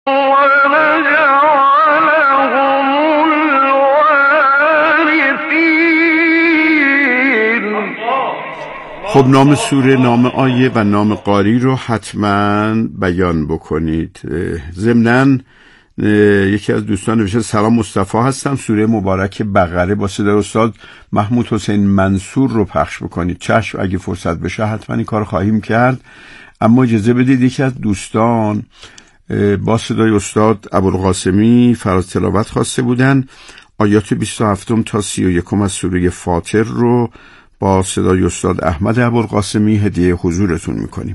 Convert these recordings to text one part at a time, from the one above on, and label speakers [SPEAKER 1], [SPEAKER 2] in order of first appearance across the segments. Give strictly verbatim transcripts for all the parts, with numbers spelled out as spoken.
[SPEAKER 1] خب نام سوره، نام آیه و نام قاری رو حتما بیان بکنید. ضمناً یکی از دوستان نوشته سلام مصطفی هستم، سوره مبارک بقره با صدای استاد محمود حسین منصور رو پخش بکنید. چشم، اگه فرصت بشه حتما این کار خواهیم کرد. اما اجازه بدید یکی از دوستان با صدای استاد ابوالقاسمی فراز تلاوت خواسته بودن آیات بیست و هفت تا سی و یک از سوره فاطر رو با صدای استاد احمد ابوالقاسمی هدیه حضورتون میکنیم.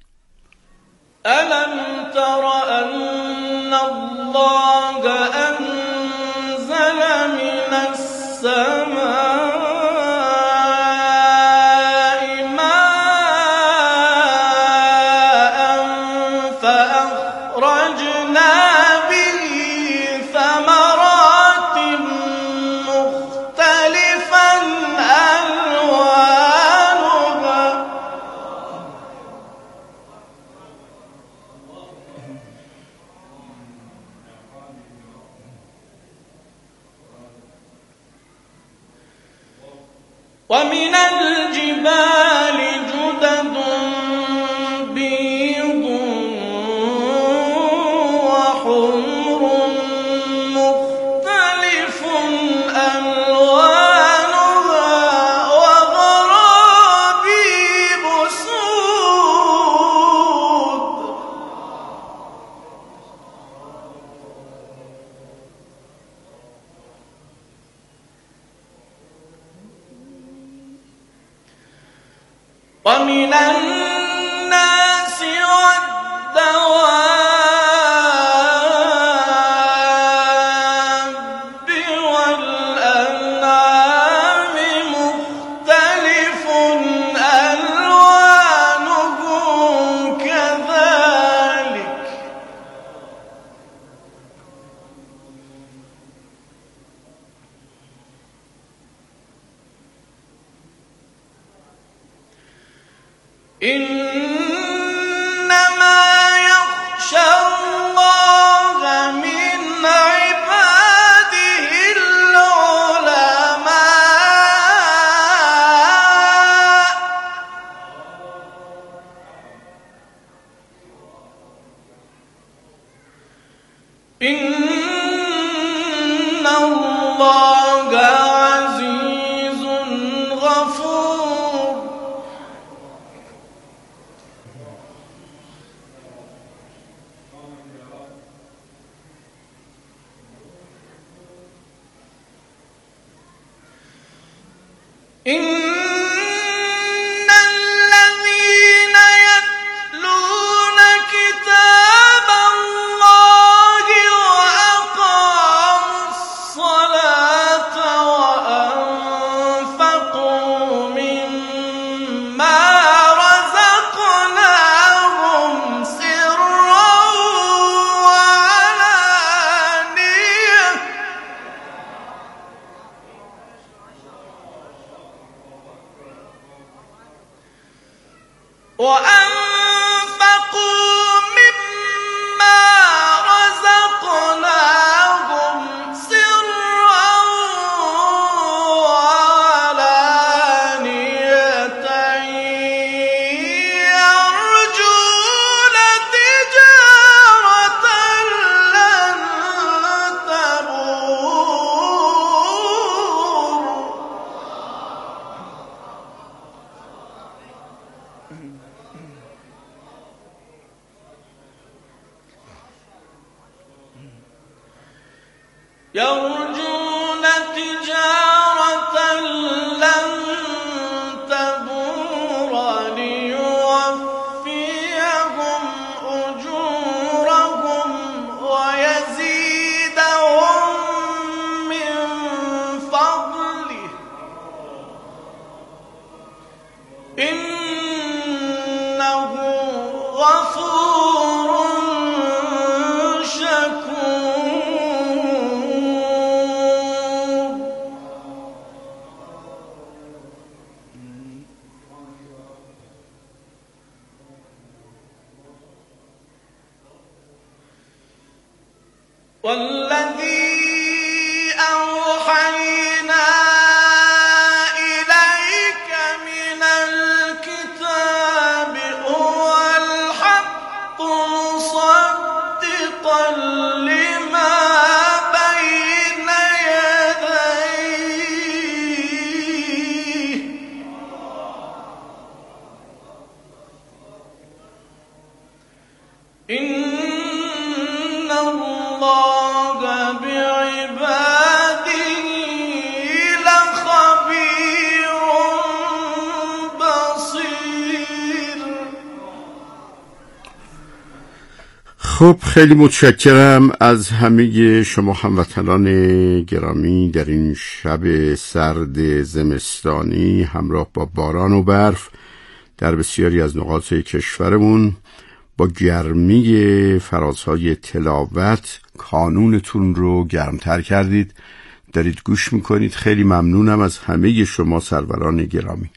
[SPEAKER 2] الم تر ان الله انزل من السماء ومن الجبال جدد بيض وحمر مختلف ألوانها وغرابيب سود ومن الناس والدواب والأنعام مختلف ألوانه كذلك إنما يخشى الله من عباده العلماء إن الله عزيز غفور إن الذين يتلون كتاب الله وأقاموا الصلاة وأنفقوا مما رزقناهم سرا وعلانية وأنفقوا مما رزقناهم سرا وعلانية يرجون تجارة لن تبور يرجون تجارة لن تبور ليوفيهم أجورهم ويزيدهم من فضله إنه غفور شكور. والذي أوحينا إليك من الكتاب هو الحق مصدقا لما بين يديه إن الله بعباده لخبير بصير.
[SPEAKER 1] خب خیلی متشکرم از همه شما هموطنان گرامی در این شب سرد زمستانی همراه با باران و برف در بسیاری از نقاط کشورمون. با گرمی فرازهای تلاوت کانونتون رو گرمتر کردید، دارید گوش میکنید. خیلی ممنونم از همه شما سروران گرامی.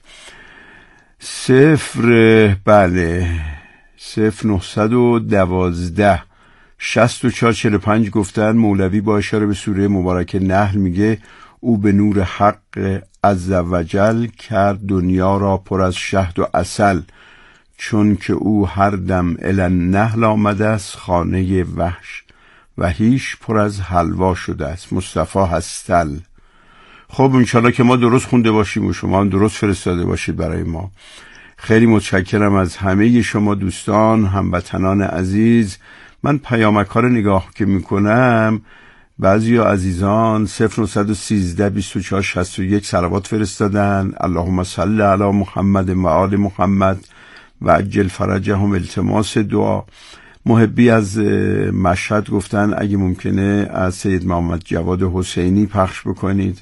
[SPEAKER 1] صفر بله صفر نهصد و دوازده شست و چهار چهل و پنج گفتن. مولوی با اشاره به سوره مبارک نحل میگه او به نور حق عزوجل کرد دنیا را پر از شهد و عسل، چون که او هر دم الان نحل آمده است خانه وحش وحیش پر از حلوا شده است. مصطفی هستل. خب انشالله که ما درست خونده باشیم و شما هم درست فرستاده باشید برای ما. خیلی متشکرم از همه شما دوستان هموطنان عزیز. من پیامک‌ها رو نگاه که میکنم، بعضی عزیزان صفر نهصد و سیزده بیست و چهار شصت و یک صلوات فرستادن. اللهم صل علی محمد و آل محمد و عجل فرجهم. التماس دعا. محبی از مشهد گفتن اگه ممکنه از سید محمد جواد حسینی پخش بکنید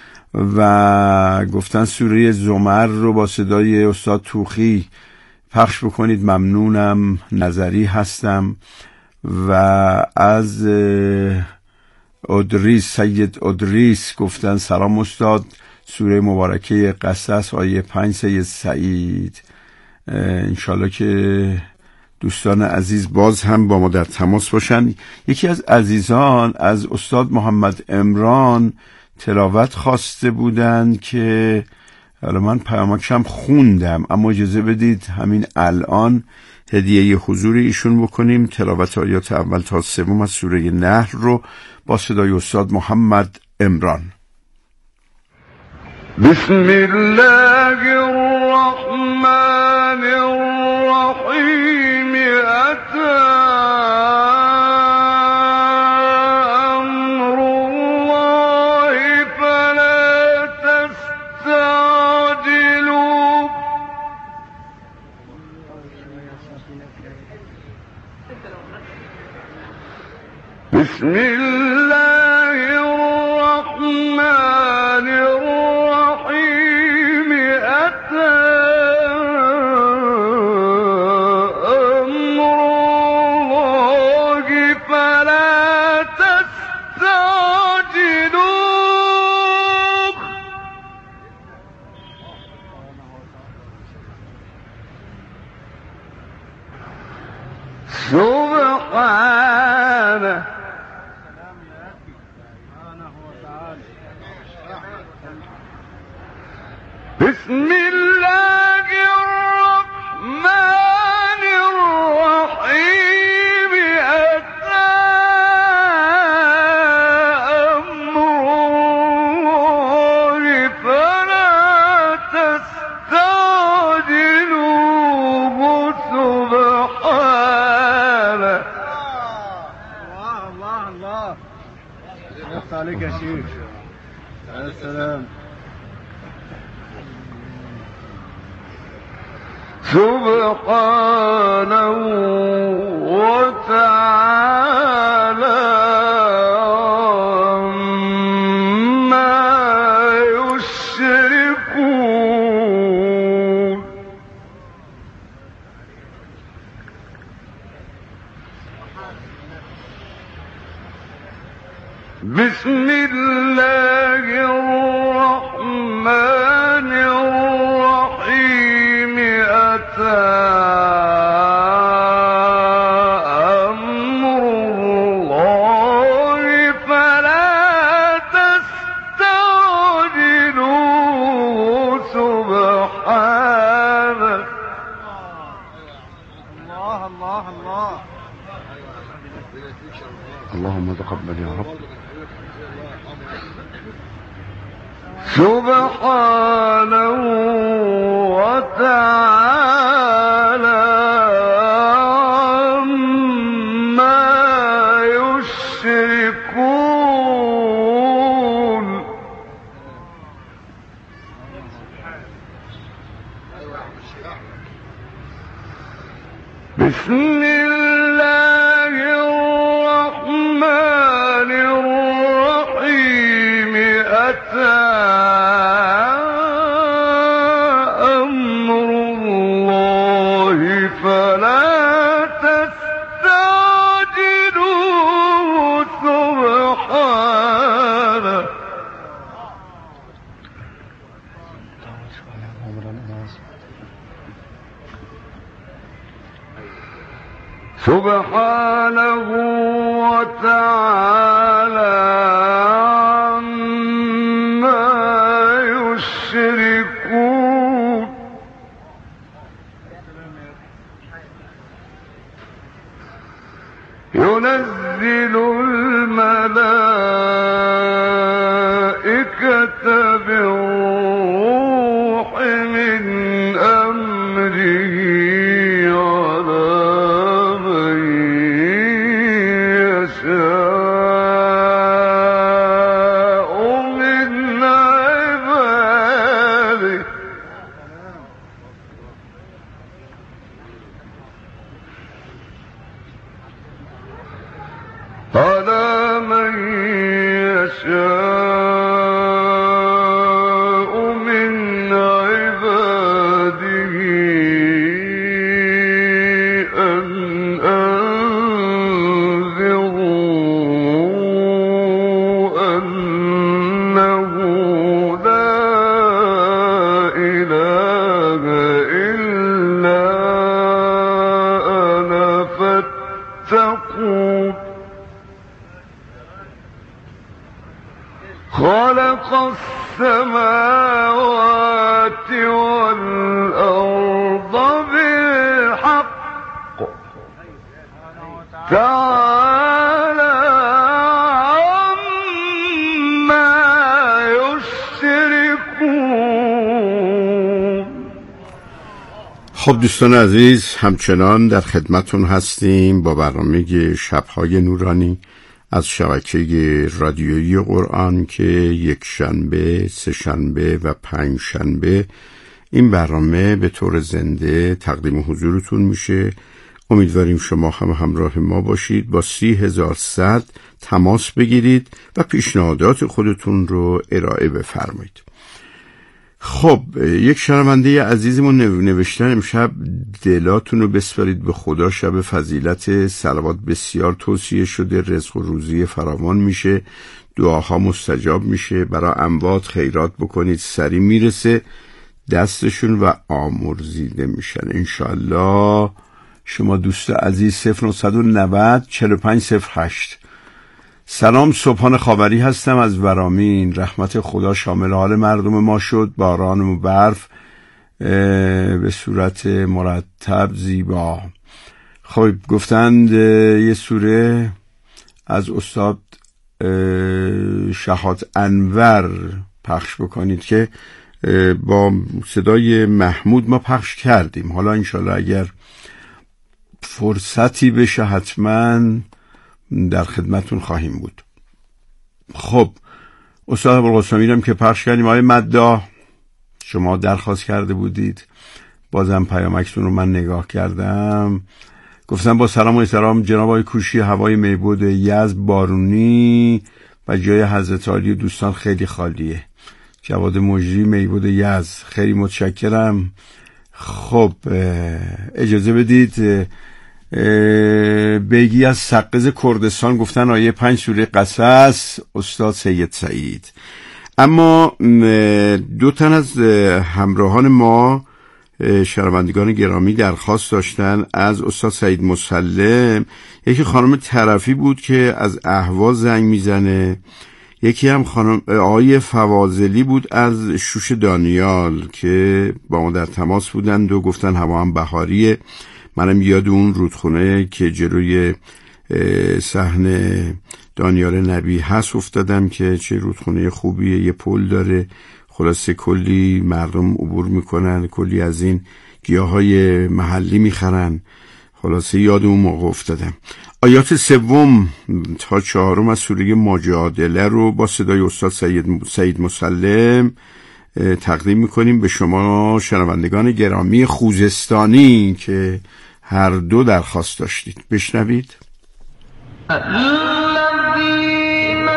[SPEAKER 1] و گفتن سوره زمر رو با صدای استاد توخی پخش بکنید. ممنونم، نظری هستم. و از ادریس سید ادریس گفتن سلام استاد، سوره مبارکه قصص آیه پنج. سید سعید انشالله که دوستان عزیز باز هم با ما در تماس باشن. یکی از عزیزان از استاد محمد عمران تلاوت خواسته بودن که حالا من پیامکشم خوندم، اما اجازه بدید همین الان هدیه حضور ایشون بکنیم. تلاوت آیات اول تا سوم از سوره نحل رو با صدای استاد محمد عمران.
[SPEAKER 3] بسم الله الرحمن الرحیم. أتى أمر الله فلا تستعجلوا. بسم الله الرحمن الرحيم. أتى أمر الله فلا تستعجلوه. سبحانه بسم الله الرحمن الرحيم. أتى أمر الله فلا تستعجلوه. سبحانه. الله الله الله يفتح عليك يا شيخ. يا سلام. سبحانه وتعالى عما يشركون. بسم الله الرحمن الرحيم. أتى أمر الله
[SPEAKER 1] اللهم تقبل یا رب.
[SPEAKER 3] سبحانه وتعالى عما يشركون. بسم الله الرحمن الرحيم. أتى أمر الله فلا تستعجلوه سبحانه. سبحانه وتعالى عما يشركون. ينزل الملائكة بالروح من أمره على من يشاء من عباده. على من يشاء من عباده أن أنذروا أنه لا إله إلا أنا فاتقون. خلق السماوات والأرض بالحق تعالى عما يشركون.
[SPEAKER 1] خب دوستان عزیز، همچنان در خدمتون هستیم با برنامه شب‌های نورانی از شبکه رادیویی قرآن که یک شنبه، سه شنبه و پنج شنبه این برنامه به طور زنده تقدیم حضورتون میشه. امیدواریم شما هم همراه ما باشید. با سی هزار صد تماس بگیرید و پیشنهادات خودتون رو ارائه بفرمایید. خب یک شنونده عزیزمون نوشتن امشب دلاتون رو بسپارید به خدا، شب فضیلت، صلوات بسیار توصیه شده، رزق و روزی فراوان میشه، دعاها مستجاب میشه، برای اموات خیرات بکنید، سری میرسه دستشون و آمرزیده میشن انشالله. شما دوست عزیز صفر نه نه صفر چهار پنج صفر هشت. سلام، صبحان خاوری هستم از ورامین. رحمت خدا شامل حال مردم ما شد، باران و برف به صورت مرتب زیبا. خب گفتند یه سوره از استاد شهاد انور پخش بکنید که با صدای محمود ما پخش کردیم. حالا انشالله اگر فرصتی بشه حتما در خدمتون خواهیم بود. خب استاد ابوالقاسم میرم که پخش کردیم. آقای مدا شما درخواست کرده بودید، بازم پیامکتون رو من نگاه کردم. گفتم با سلام و احترام جناب آقای کوشی، هوای میبود یزد بارونی و جای حضرت عالی دوستان خیلی خالیه. جواد مجری میبود یزد، خیلی متشکرم. خب اجازه بدید بگی از سقز کردستان گفتن آیه پنج سوره قصص استاد سید سعید. اما دو تن از همراهان ما شنوندگان گرامی درخواست داشتن از استاد سعید مسلم. یکی خانم طرفی بود که از اهواز زنگ میزنه، یکی هم خانم آقای فواضلی بود از شوش دانیال که با ما در تماس بودند و گفتن هوا هم بهاریه. منم یاد اون رودخونه که جلوی صحنه دانیال نبی هست افتادم که چه رودخونه خوبیه، یه پل داره، خلاصه کلی مردم عبور میکنن، کلی از این گیاهای محلی میخرن. خلاصه یاد اون موقع افتادم. آیات سوم تا چهارم از سوره مجادله رو با صدای استاد سید سعید مسلم تقدیم میکنیم به شما شنوندگان گرامی خوزستانی که هر دو درخواست داشتید. بشنوید.
[SPEAKER 3] الذين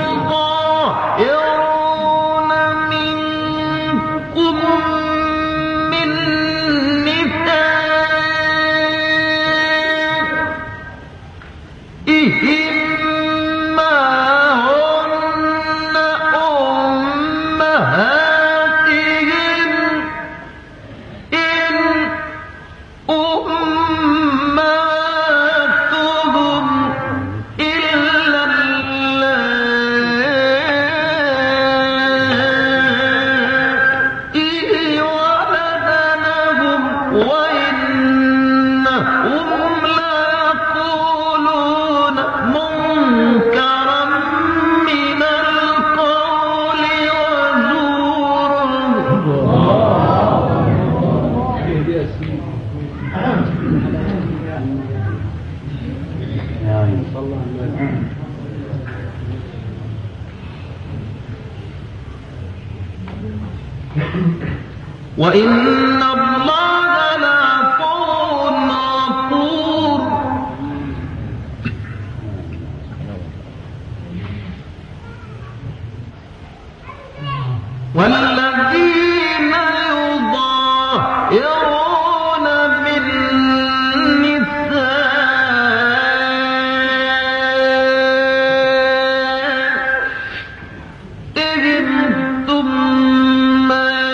[SPEAKER 3] يظاهرون منكم من نسائهم ما هن أمهاتهم إن أمهاتهم إلا اللائي ولدنهم وإنهم ليقولون منكرا من القول وزورا وإن الله لعفو غفور والذين يظاهرون من نسائهم ثم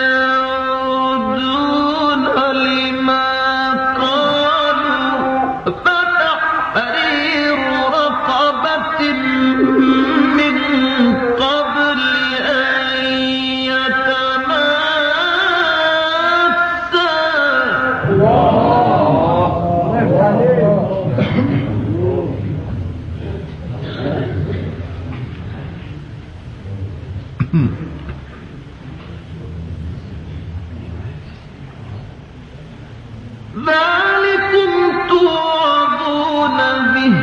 [SPEAKER 3] يعودون لما قالوا فتحرير رقبة من قبل أن يتماسا. ذلكم توعظون به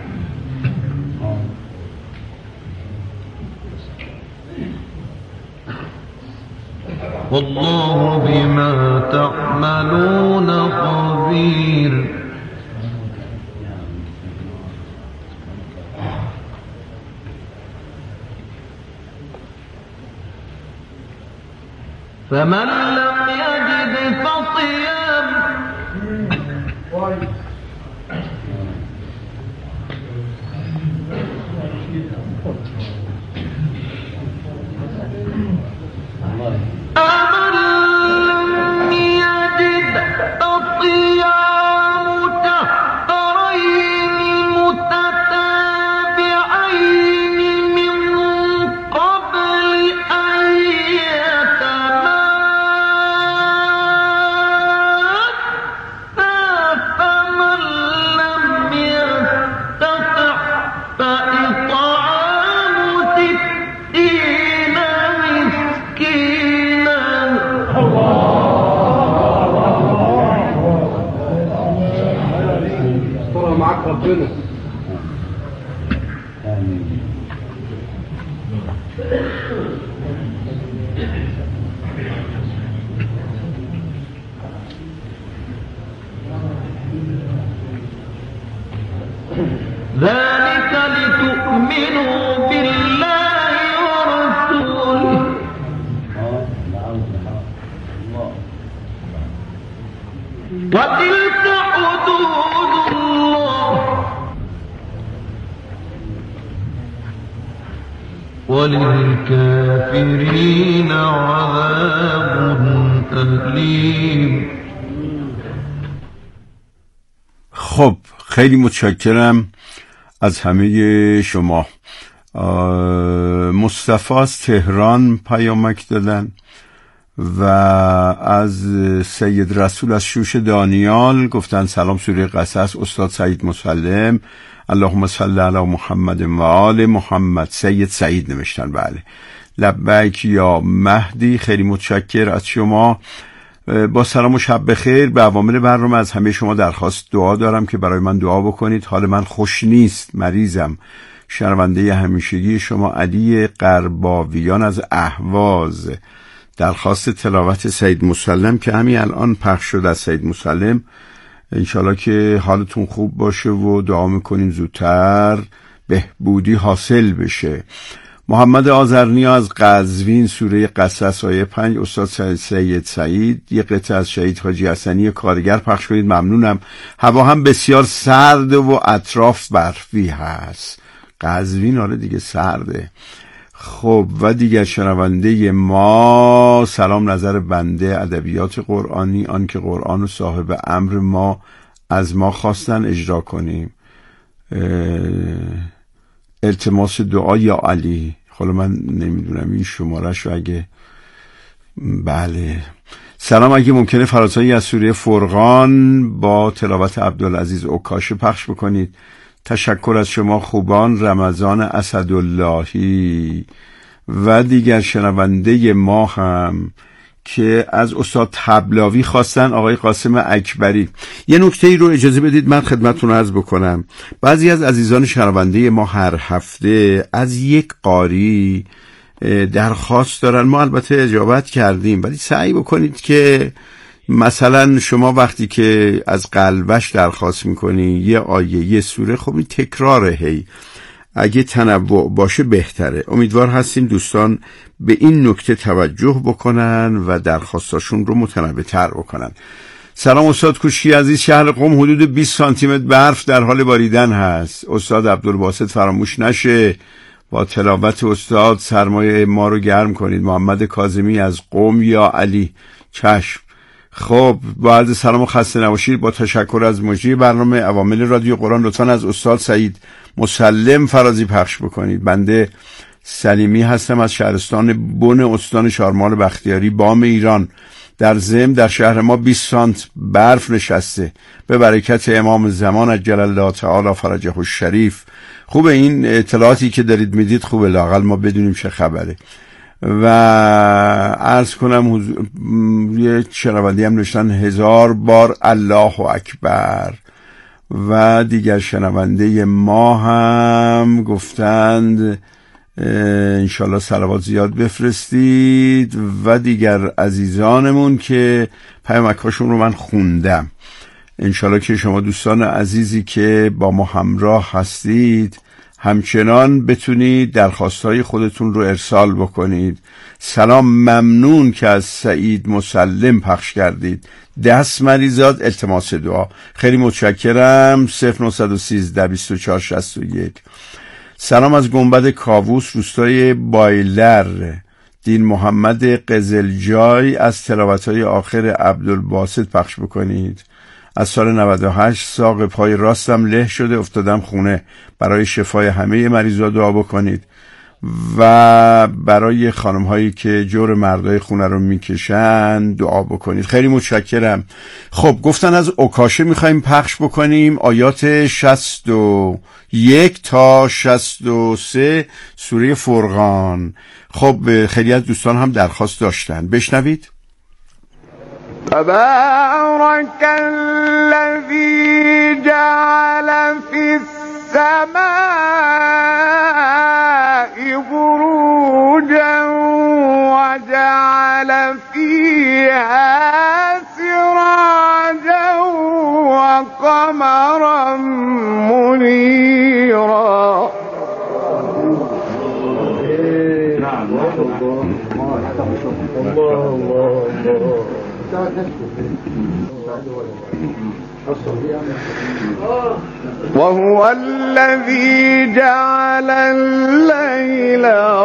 [SPEAKER 3] والله بما تعملون خبير. فمن لم يجد فصيام أمن لم يجد فصيام شهرين متتابعين من قبل أن يتماسا فمن لم يستطع فإطعام ستين مسكينا.
[SPEAKER 4] استرها معاك ربنا.
[SPEAKER 3] ذلك لتؤمنوا بالله ورسوله وتلك حدود الله وللكافرين عذاب أليم.
[SPEAKER 1] خب خیلی متشکرم از همه شما. مصطفی از تهران پیامک دادن و از سید رسول از شوش دانیال گفتن سلام سوره قصص استاد سعید مسلم. اللهم صل علی محمد و آل محمد. سید سعید نوشتن. بله لبیک یا مهدی، خیلی متشکر از شما. با سلام و شب بخیر. به عوامل برنامه از همه شما درخواست دعا دارم که برای من دعا بکنید. حال من خوش نیست، مریضم. شنونده همیشگی شما علی قرباویان از اهواز. درخواست تلاوت سید مسلم که همین الان پخش شد از سید مسلم. انشالله که حالتون خوب باشه و دعا میکنیم زودتر بهبودی حاصل بشه. محمد آذرنیا از قزوین، سوره قصص آیه پنج. استاد سید سعید یه قطعه از شهید حاجی حسنی کارگر پخش کنید، ممنونم. هوا هم بسیار سرد و اطراف برفی هست. قزوین آره دیگه سرده. خب و دیگر شنونده ما، سلام نظر بنده ادبیات قرآنی، آن که قرآن و صاحب امر ما از ما خواستن اجرا کنیم. التماس دعا یا علی. حالا من نمیدونم این شمارش رو اگه بله. سلام، اگه ممکنه فرازهایی از سوره فرقان با تلاوت عبدالعزیز اوکاشی پخش بکنید. تشکر از شما خوبان. رمضان اسداللهی و دیگر شنونده ما هم که از استاد طبلاوی خواستن، آقای قاسم اکبری. یه نکته ای رو اجازه بدید من خدمتتون عرض بکنم. بعضی از عزیزان شنونده ما هر هفته از یک قاری درخواست دارن. ما البته اجابت کردیم، ولی سعی بکنید که مثلا شما وقتی که از قلبش درخواست میکنی یه آیه یه سوره، خب این تکراره، هی اگه تنوع باشه بهتره. امیدوار هستیم دوستان به این نکته توجه بکنن و درخواستاشون رو متنوع تر بکنن. سلام استاد کوشکی عزیز. شهر قم حدود بیست سانتی متر برف در حال باریدن هست. استاد عبدالباسط فراموش نشه با تلاوت استاد سرمایه ما رو گرم کنید. محمد کاظمی از قم یا علی. چشم. خب با عرض سلام و خسته نباشید. با تشکر از مجری برنامه عوامل رادیو قرآن، لطفاً از استاد سعید مسلم فرازی پخش بکنید. بنده سلیمی هستم از شهرستان بن استان شارمال بختیاری، بام ایران. در ضمن در شهر ما بیست سانت برف نشسته به برکت امام زمان عجل الله تعالی فرجه الشریف. خوبه این اطلاعاتی که دارید میدید، خوبه لااقل ما بدونیم چه خبره. و عرض کنم حضور... یه شنوندی هم نوشتن هزار بار الله اکبر. و دیگر شنونده ما هم گفتند انشالله صلوات زیاد بفرستید. و دیگر عزیزانمون که پیامکاشون رو من خوندم. انشالله که شما دوستان عزیزی که با ما همراه هستید همچنان بتونید درخواستهای خودتون رو ارسال بکنید. سلام، ممنون که از سعید مسلم پخش کردید. دست مریضات التماس دعا. خیلی متشکرم. صفر نه یک سه بیست و چهار شصت و یک. سلام از گنبد کاووس، روستای بایلر. دین محمد قزلجای از تلاوت‌های آخر عبدالباسط پخش بکنید. از سال نود و هشت ساق پای راستم له شده، افتادم خونه. برای شفای همه مریضا دعا بکنید. و برای خانم هایی که جور مردای خونه رو میکشن دعا بکنید. خیلی متشکرم. خب گفتن از اوکاشه میخواییم پخش بکنیم آیات شصت و یک تا شصت و سه سوره فرقان. خب خیلی از دوستان هم درخواست داشتن، بشنوید.
[SPEAKER 2] تبارك الذي جعل في السماء بروجا وجعل فيها سراجا وقمرا منيرا. وهو الذي جعل الليل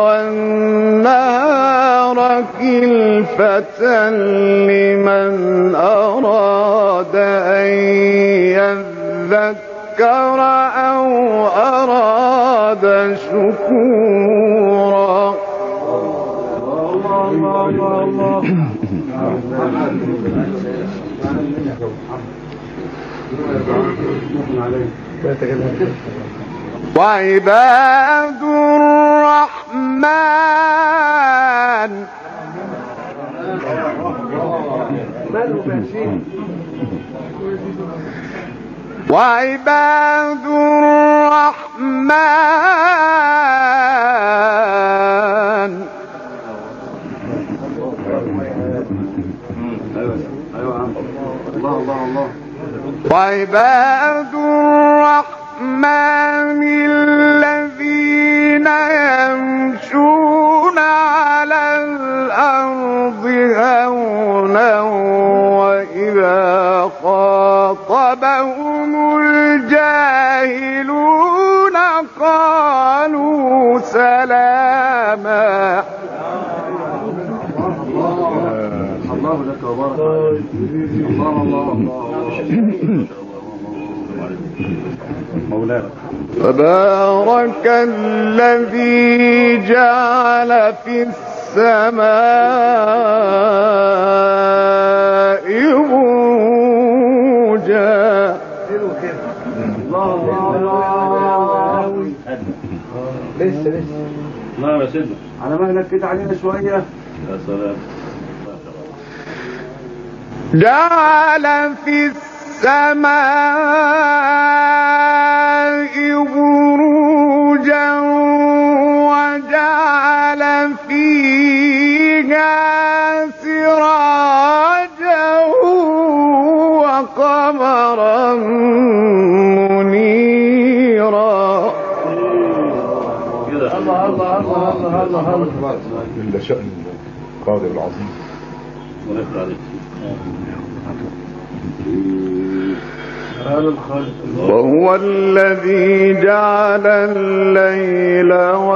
[SPEAKER 2] والنهار خلفة لمن أراد أن يذكر أو أراد شكورا. الله الله الله وعباد الرحمن وعباد الرحمن وعباد الرحمن الذين يمشون على الأرض هونا وإذا خاطبهم الجاهلون قالوا سلاما. الله لك وبارك الله الله مولانا. تبارك الذي جعل في السماء بروجا. لسه لسه لا يا سيدنا على مهلك كده علينا شويه. يا سلام. جعل في السماء بروجا وجعل فيها سراجا وقمرا منيرا. الله الله الله الله الله جل شأن القادر العظيم. وهو الذي جعل الليل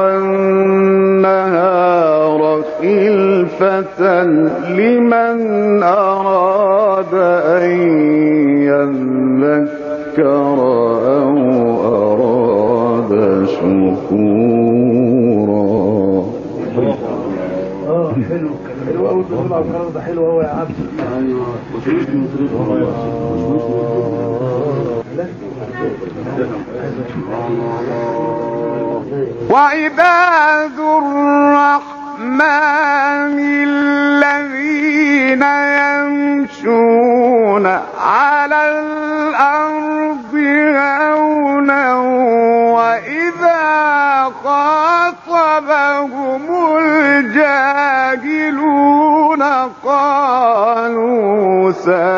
[SPEAKER 2] والنهار خلفة لمن أراد أن يذكر أو أراد شكورا. اه حلو حلو قوي الدخول على القرار ده حلو قوي يا عبد. ايوه وعباد الرحمن الذين يمشون على الأرض هونا وإذا خاطبهم الجاهلون قالوا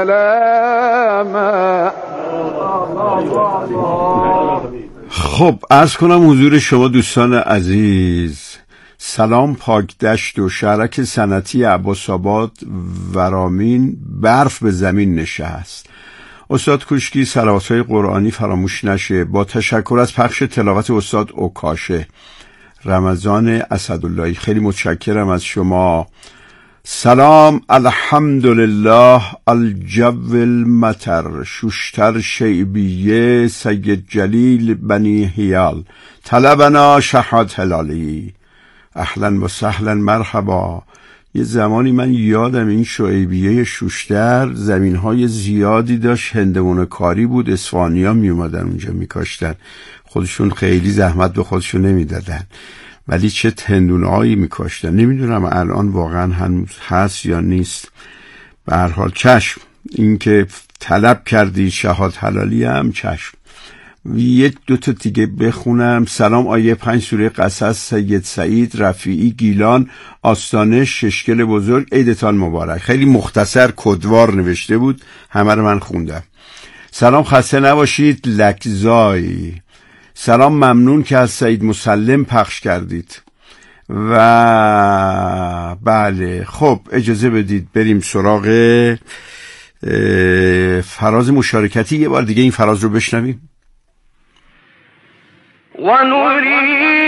[SPEAKER 2] سلاما.
[SPEAKER 1] خب عرض کنم حضور شما دوستان عزیز، سلام. پاک دشت و شهرک صنعتی عباس‌آباد ورامین برف به زمین نشست. استاد کوشکی صلوات‌های قرآنی فراموش نشه. با تشکر از پخش تلاوت استاد اوکاشه. رمضان اسداللهی خیلی متشکرم از شما. سلام. الحمدلله الجو المطر شوشتر شیبیه سید جلیل بنی هیال طلبنا شهاد هلالی. اهلا و سهلا مرحبا. یه زمانی من یادم این شعیبیه شوشتر زمینهای زیادی داشت، هندوانه کاری بود، اصفهانی‌ها می اومدن اونجا می کاشتن. خودشون خیلی زحمت به خودشون نمی دادن ولی چه هندونه‌هایی می کاشتن. نمیدونم الان واقعا هنوز هست یا نیست. به هر حال چشم، این که طلب کردی شهاد حلالی هم چشم. یک دو تا دیگه بخونم. سلام. آیه پنج سوره قصص سید سعید رفیعی گیلان آستانه ششگل بزرگ عیدتان مبارک. خیلی مختصر کدوار نوشته بود، همه رو من خوندم. سلام، خسته نباشید. لکزای سلام، ممنون که از سعید مسلم پخش کردید. و بله خب اجازه بدید بریم سراغ فراز مشارکتی. یه بار دیگه این فراز رو بشنویم.
[SPEAKER 2] ونريد